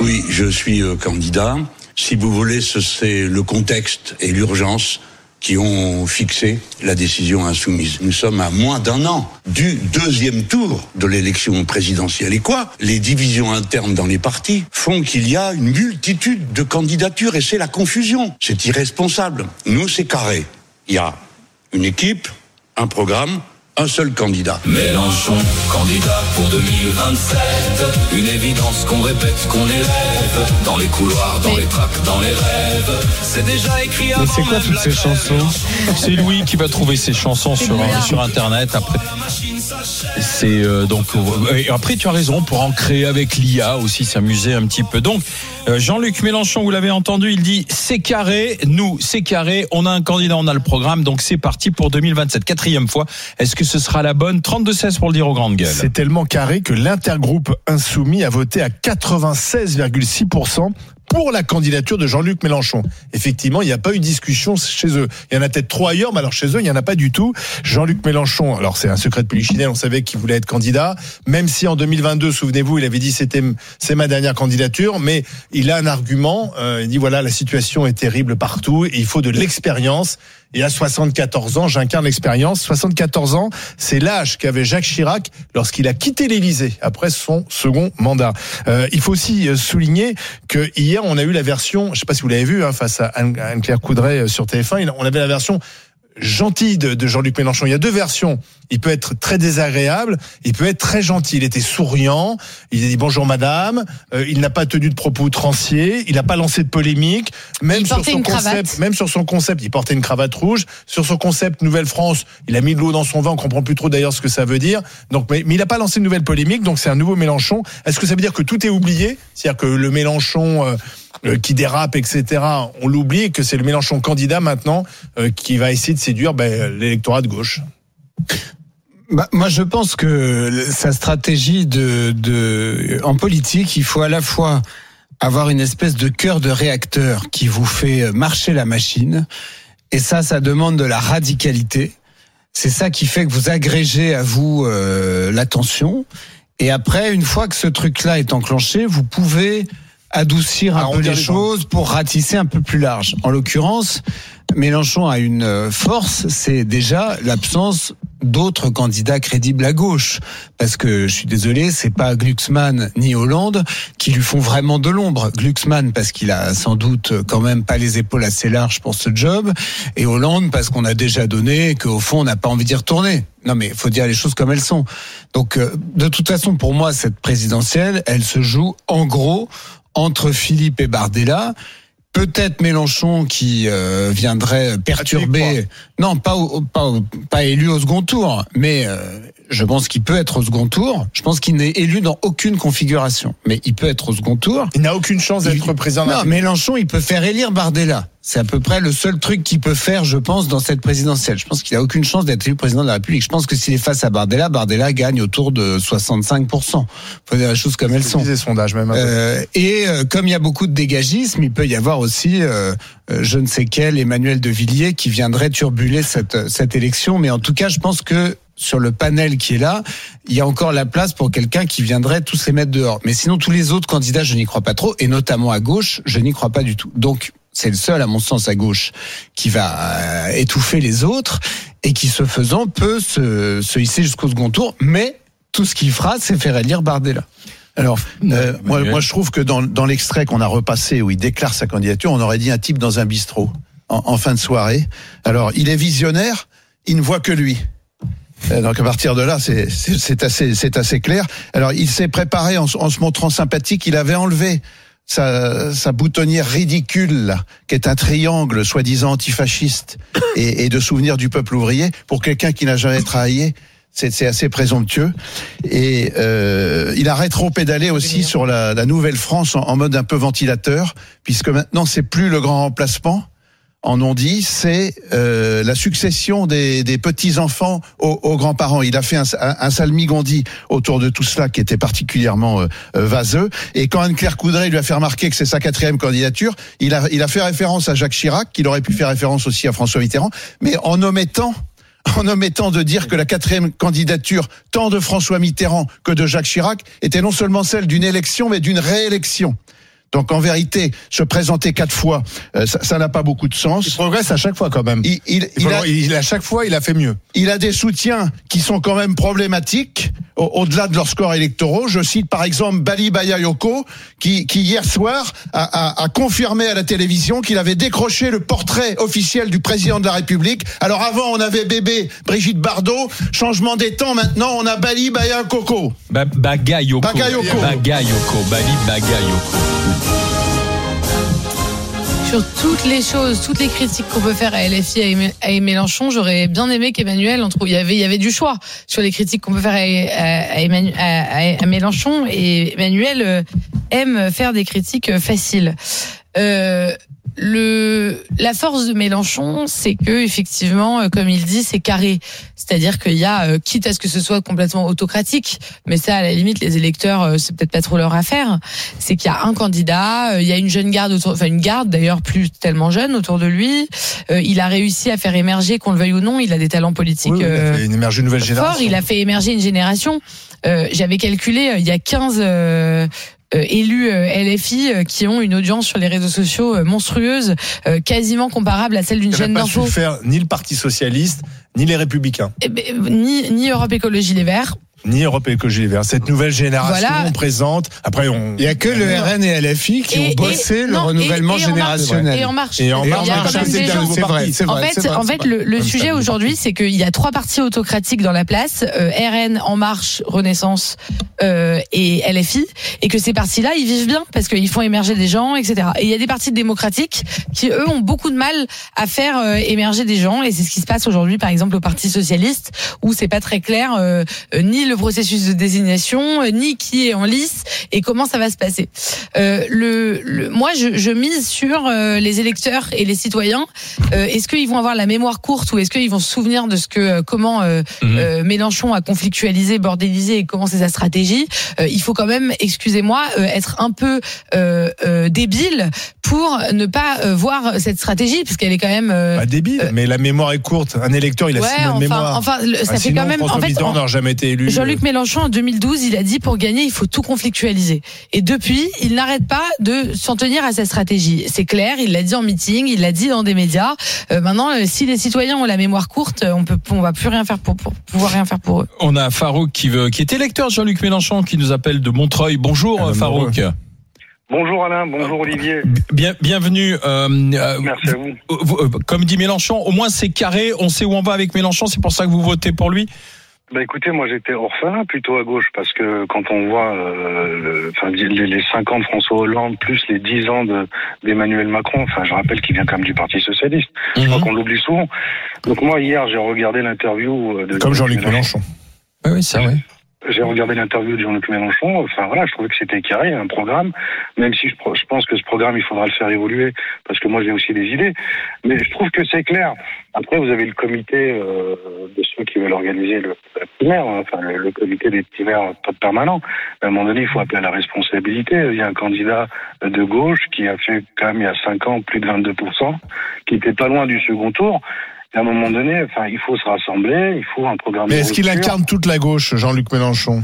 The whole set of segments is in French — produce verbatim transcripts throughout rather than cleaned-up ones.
Oui, je suis euh, candidat. Si vous voulez, ce, c'est le contexte et l'urgence qui ont fixé la décision insoumise. Nous sommes à moins d'un an du deuxième tour de l'élection présidentielle. Et quoi ? Les divisions internes dans les partis font qu'il y a une multitude de candidatures et c'est la confusion. C'est irresponsable. Nous, c'est carré. Il y a une équipe, un programme, un seul candidat. Mélenchon, candidat pour deux mille vingt-sept. Une évidence qu'on répète, qu'on élève. Dans les couloirs, dans les tracts, dans les rêves. C'est déjà écrit avant. Mais c'est quoi toutes ces chansons ? C'est Louis qui va trouver ces chansons sur, sur Internet. Après, c'est euh, donc. Et après, tu as raison pour en créer avec l'I A aussi, s'amuser un petit peu. Donc, euh, Jean-Luc Mélenchon, vous l'avez entendu, il dit c'est carré. Nous, c'est carré. On a un candidat, on a le programme. Donc, c'est parti pour deux mille vingt-sept. Quatrième fois. Est-ce que ce sera la bonne ? trente-deux seize pour le dire aux grandes gueules. C'est tellement carré que l'intergroupe insoumis a voté à quatre-vingt-seize virgule six pour cent pour la candidature de Jean-Luc Mélenchon. Effectivement, il n'y a pas eu de discussion chez eux. Il y en a peut-être trop ailleurs, mais alors chez eux, il n'y en a pas du tout. Jean-Luc Mélenchon, alors c'est un secret de polichinelle, on savait qu'il voulait être candidat, même si en deux mille vingt-deux, souvenez-vous, il avait dit c'était c'est ma dernière candidature, mais il a un argument, euh, il dit voilà, la situation est terrible partout et il faut de l'expérience. Et à soixante-quatorze ans, j'incarne l'expérience. soixante-quatorze ans, c'est l'âge qu'avait Jacques Chirac lorsqu'il a quitté l'Élysée après son second mandat. Euh, il faut aussi souligner que hier, on a eu la version, je ne sais pas si vous l'avez vu, hein, face à Anne-Claire Coudray sur T F un, on avait la version gentil de, de Jean-Luc Mélenchon. Il y a deux versions. Il peut être très désagréable, il peut être très gentil. Il était souriant, il a dit bonjour madame, euh, il n'a pas tenu de propos outranciers, il n'a pas lancé de polémique, même sur son concept, même sur son concept, il portait une cravate rouge. Sur son concept Nouvelle-France, il a mis de l'eau dans son vin, on comprend plus trop d'ailleurs ce que ça veut dire. Donc, mais, mais il n'a pas lancé de nouvelle polémique, donc c'est un nouveau Mélenchon. Est-ce que ça veut dire que tout est oublié ? C'est-à-dire que le Mélenchon euh, euh, qui dérape, et cetera, on l'oublie et que c'est le Mélenchon candidat maintenant euh, qui va essayer de séduire ben, l'électorat de gauche. Bah, moi, je pense que sa stratégie de, de, en politique, il faut à la fois avoir une espèce de cœur de réacteur qui vous fait marcher la machine. Et ça, ça demande de la radicalité. C'est ça qui fait que vous agrégez à vous euh, l'attention. Et après, une fois que ce truc-là est enclenché, vous pouvez adoucir un peu les choses pour ratisser un peu plus large. En l'occurrence, Mélenchon a une force, c'est déjà l'absence d'autres candidats crédibles à gauche. Parce que, je suis désolé, c'est pas Glucksmann ni Hollande qui lui font vraiment de l'ombre. Glucksmann parce qu'il a sans doute quand même pas les épaules assez larges pour ce job, et Hollande parce qu'on a déjà donné et qu'au fond on n'a pas envie d'y retourner. Non mais il faut dire les choses comme elles sont. Donc de toute façon, pour moi, cette présidentielle, elle se joue en gros entre Philippe et Bardella. Peut-être Mélenchon qui euh, viendrait perturber. Non, pas, au, pas, pas élu au second tour, mais euh, je pense qu'il peut être au second tour. Je pense qu'il n'est élu dans aucune configuration, mais il peut être au second tour. Il n'a aucune chance d'être il... président. Non, Mélenchon, il peut faire élire Bardella. C'est à peu près le seul truc qu'il peut faire, je pense, dans cette présidentielle. Je pense qu'il a aucune chance d'être élu président de la République. Je pense que s'il est face à Bardella, Bardella gagne autour de soixante-cinq pour cent. Faut dire les choses comme elles sont. Des sondages même. Euh, et euh, comme il y a beaucoup de dégagisme, il peut y avoir aussi euh, euh, je ne sais quel Emmanuel de Villiers qui viendrait turbuler cette cette élection. Mais en tout cas, je pense que sur le panel qui est là, il y a encore la place pour quelqu'un qui viendrait tous les mettre dehors. Mais sinon, tous les autres candidats, je n'y crois pas trop, et notamment à gauche, je n'y crois pas du tout. Donc, c'est le seul, à mon sens, à gauche, qui va euh, étouffer les autres et qui, ce faisant, peut se, se hisser jusqu'au second tour. Mais tout ce qu'il fera, c'est faire élire Bardella. Alors, euh, moi, moi, je trouve que dans, dans l'extrait qu'on a repassé où il déclare sa candidature, on aurait dit un type dans un bistrot en, en fin de soirée. Alors, il est visionnaire, il ne voit que lui. Donc à partir de là, c'est, c'est, c'est assez, c'est assez clair. Alors, il s'est préparé en, en se montrant sympathique. Il avait enlevé sa, sa boutonnière ridicule, là, qui est un triangle soi-disant antifasciste et, et de souvenir du peuple ouvrier. Pour quelqu'un qui n'a jamais travaillé, c'est, c'est assez présomptueux. Et euh, il a rétro-pédalé aussi sur la, la Nouvelle-France en, en mode un peu ventilateur, puisque maintenant, c'est plus le grand remplacement. En ont dit, c'est euh, la succession des, des petits-enfants aux, aux grands-parents. Il a fait un, un, un salmigondi autour de tout cela qui était particulièrement euh, vaseux. Et quand Anne-Claire Coudray lui a fait remarquer que c'est sa quatrième candidature, il a, il a fait référence à Jacques Chirac, qu'il aurait pu faire référence aussi à François Mitterrand, mais en omettant, en omettant de dire que la quatrième candidature, tant de François Mitterrand que de Jacques Chirac, était non seulement celle d'une élection, mais d'une réélection. Donc en vérité, se présenter quatre fois, euh, ça, ça n'a pas beaucoup de sens. Il progresse à chaque fois quand même. Il, il, il, il, a, a, il à chaque fois, il a fait mieux. Il a des soutiens qui sont quand même problématiques au, au-delà de leurs scores électoraux. Je cite par exemple Bali Bagayoko qui, qui hier soir a, a, a confirmé à la télévision qu'il avait décroché le portrait officiel du président de la République. Alors avant on avait bébé Brigitte Bardot, changement des temps, maintenant on a Bali Bagayoko. Ba- Bagayoko. Bagayoko. Bagayoko. Bali Bagayoko. Sur toutes les choses, toutes les critiques qu'on peut faire à L F I et à Mélenchon, j'aurais bien aimé qu'Emmanuel, on trouve, il y avait, il y avait du choix sur les critiques qu'on peut faire à, à, à, Emmanuel, à, à Mélenchon, et Emmanuel euh, aime faire des critiques faciles. Euh, Le, la force de Mélenchon, c'est que effectivement, comme il dit, c'est carré. C'est-à-dire qu'il y a, quitte à ce que ce soit complètement autocratique, mais ça, à la limite, les électeurs, c'est peut-être pas trop leur affaire. C'est qu'il y a un candidat, il y a une jeune garde autour, enfin une garde d'ailleurs plus tellement jeune autour de lui. Il a réussi à faire émerger, qu'on le veuille ou non, il a des talents politiques. Oui, il a fait émerger une nouvelle génération. Fort, il a fait émerger une génération. Euh, j'avais calculé, il y a quinze Euh, Euh, élus euh, L F I euh, qui ont une audience sur les réseaux sociaux euh, monstrueuse, euh, quasiment comparable à celle d'une chaîne d'info. Il n'a pas su faire ni le Parti socialiste, ni les Républicains. Eh ben, ni, ni Europe Écologie Les Verts. Ni Europe Écologie Les Verts. Cette nouvelle génération voilà. présente. Après, on. Il y a que le R N et L F I qui et, ont bossé et, le non, renouvellement et, et générationnel. Et En Marche. Et En Et Marche, il y a quand même des gens. C'est vrai, c'est vrai. En fait, c'est vrai, en fait, le, le sujet aujourd'hui, c'est qu'il y a trois partis autocratiques dans la place, euh, R N, En Marche, Renaissance euh, et L F I, et que ces partis-là, ils vivent bien parce qu'ils font émerger des gens, et cetera. Et il y a des partis démocratiques qui, eux, ont beaucoup de mal à faire euh, émerger des gens, et c'est ce qui se passe aujourd'hui, par exemple, au Parti socialiste, où c'est pas très clair euh, euh, ni le processus de désignation, euh, ni qui est en lice et comment ça va se passer. Euh, le, le, moi, je, je mise sur euh, les électeurs et les citoyens. Euh, est-ce qu'ils vont avoir la mémoire courte, ou est-ce qu'ils vont se souvenir de ce que euh, comment euh, mmh. euh, Mélenchon a conflictualisé, bordélisé, et comment c'est sa stratégie. Euh, il faut quand même, excusez-moi, euh, être un peu euh, euh, débile pour ne pas euh, voir cette stratégie, parce qu'elle est quand même euh, pas débile, euh, mais la mémoire est courte. Un électeur, il a ouais, six mois de enfin, mémoire. Enfin, le, ça ah, fait sinon, quand même. François en fait, Mitterrand n'aurait jamais été élu. Jean-Luc Mélenchon en deux mille douze, il a dit pour gagner, il faut tout conflictualiser. Et depuis, il n'arrête pas de s'en tenir à sa stratégie. C'est clair, il l'a dit en meeting, il l'a dit dans des médias. Euh, maintenant, euh, si les citoyens ont la mémoire courte, on peut, on va plus rien faire pour, pour pouvoir rien faire pour eux. On a Farouk qui veut, qui est électeur de Jean-Luc Mélenchon, qui nous appelle de Montreuil. Bonjour ah, Farouk. Bonjour. Bonjour Alain, bonjour Olivier. Bien, bienvenue. Euh, Merci à vous. Euh, comme dit Mélenchon, au moins c'est carré, on sait où on va avec Mélenchon, c'est pour ça que vous votez pour lui? Bah écoutez, moi j'étais orphelin plutôt à gauche, parce que quand on voit euh, le, enfin, les, les cinq ans de François Hollande plus les dix ans de, d'Emmanuel Macron, enfin je rappelle qu'il vient quand même du Parti Socialiste, mm-hmm. je crois qu'on l'oublie souvent. Donc moi hier j'ai regardé l'interview de comme Jean-Luc Mélenchon. Oui, oui, c'est vrai. J'ai regardé l'interview de Jean-Luc Mélenchon. Enfin voilà, je trouvais que c'était carré, un programme. Même si je, je pense que ce programme, il faudra le faire évoluer, parce que moi j'ai aussi des idées. Mais je trouve que c'est clair. Après, vous avez le comité euh, de ceux qui veulent organiser le, la primaire, enfin le, le comité des primaires pas permanents. À un moment donné, il faut appeler à la responsabilité. Il y a un candidat de gauche qui a fait quand même il y a cinq ans plus de vingt-deux pour cent, qui était pas loin du second tour. Et à un moment donné, enfin, il faut se rassembler, il faut un programme. Mais est-ce qu'il incarne toute la gauche, Jean-Luc Mélenchon?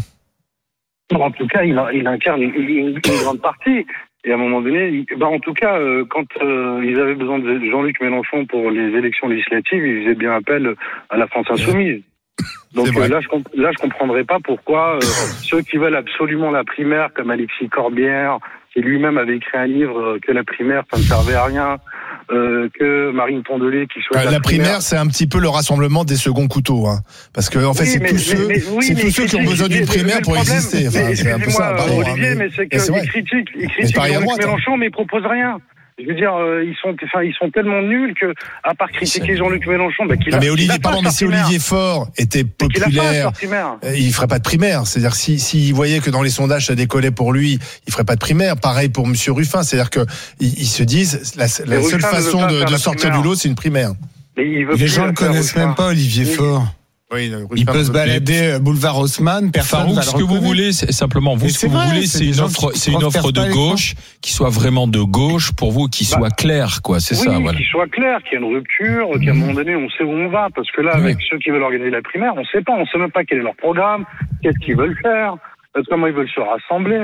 En tout cas, il, il incarne une, une, une grande partie. Et à un moment donné, il, bah en tout cas, euh, quand euh, ils avaient besoin de Jean-Luc Mélenchon pour les élections législatives, ils faisaient bien appel à la France insoumise. Donc euh, là, je comp- là, je comprendrais pas pourquoi euh, ceux qui veulent absolument la primaire, comme Alexis Corbière, qui lui-même avait écrit un livre euh, que la primaire, ça ne servait à rien. Euh, que Marine Pondelet qui souhaite euh, la, la primaire, primaire, c'est un petit peu le rassemblement des seconds couteaux, hein. Parce que en fait, oui, c'est mais, tous mais, ceux, mais, oui, c'est tous ceux qui ont besoin d'une primaire pour problème, exister. Enfin, c'est un peu ça. Pardon, Olivier, hein, mais, mais c'est qu'ils critiquent, ils critiquent Jean-Luc Mélenchon, mais ils proposent rien. Je veux dire, euh, ils sont, enfin, ils sont tellement nuls que, à part critiquer Jean-Luc Mélenchon, bah, qu'il non, a, mais Olivier, a pardon, mais si Olivier Faure était populaire, il, il ferait pas de primaire. C'est-à-dire, si, s'il voyait que dans les sondages ça décollait pour lui, il ferait pas de primaire. Pareil pour Monsieur Ruffin. C'est-à-dire que, ils, ils se disent, la, la seule façon de, de sortir du lot, c'est une primaire. Mais il veut les gens ne connaissent même pas Olivier Faure. Oui, il peut se balader boulevard Haussmann, personne Farouk, va ce le que vous voulez, c'est simplement vous, ce que vous vrai, voulez, c'est, c'est une offre, c'est une offre de gauche qui soit vraiment de gauche pour vous, qui soit bah, claire, quoi. C'est oui, ça, voilà. Qui soit clair, qu'il y ait une rupture, qu'à un moment donné, on sait où on va, parce que là, avec oui. ceux qui veulent organiser la primaire, on sait pas, on sait même pas quel est leur programme, qu'est-ce qu'ils veulent faire, comment ils veulent se rassembler.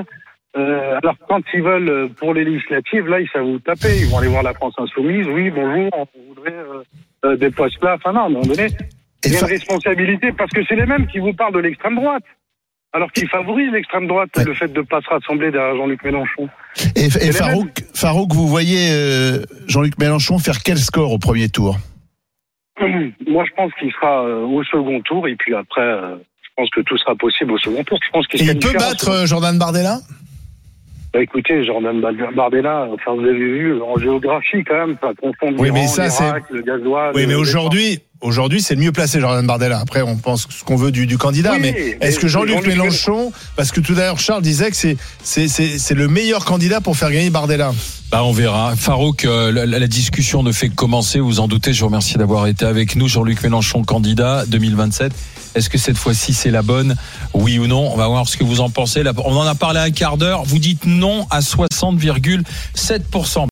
Euh, alors quand ils veulent euh, pour les législatives, là ils savent vous taper. Ils vont aller voir la France Insoumise. Oui, bonjour, on voudrait euh, euh, des postes là. Enfin non, à un moment donné, il y a une responsabilité parce que c'est les mêmes qui vous parlent de l'extrême droite. Alors qu'ils favorisent l'extrême droite, ouais. Le fait de ne pas se rassembler derrière Jean-Luc Mélenchon. Et, et Farouk, Farouk, vous voyez euh, Jean-Luc Mélenchon faire quel score au premier tour? Moi, je pense qu'il sera euh, au second tour, et puis après, euh, je pense que tout sera possible au second tour. Je pense qu'il et il peut battre euh, Jordan Bardella? Bah écoutez, Jordan Bardella, enfin vous avez vu en géographie quand même, ça confond oui, mais ça, l'Irak, le gasoil. Oui, mais aujourd'hui, aujourd'hui, c'est le mieux placé, Jordan Bardella. Après, on pense ce qu'on veut du, du candidat, oui, mais est-ce que Jean-Luc, Jean-Luc Mélenchon, parce que tout à l'heure Charles disait que c'est, c'est, c'est, c'est le meilleur candidat pour faire gagner Bardella. Bah on verra. Farouk, euh, la, la discussion ne fait que commencer. Vous en doutez. Je vous remercie d'avoir été avec nous. Jean-Luc Mélenchon, candidat deux mille vingt-sept. Est-ce que cette fois-ci c'est la bonne? Oui ou non? On va voir ce que vous en pensez. On en a parlé un quart d'heure. Vous dites non à soixante virgule sept pour cent.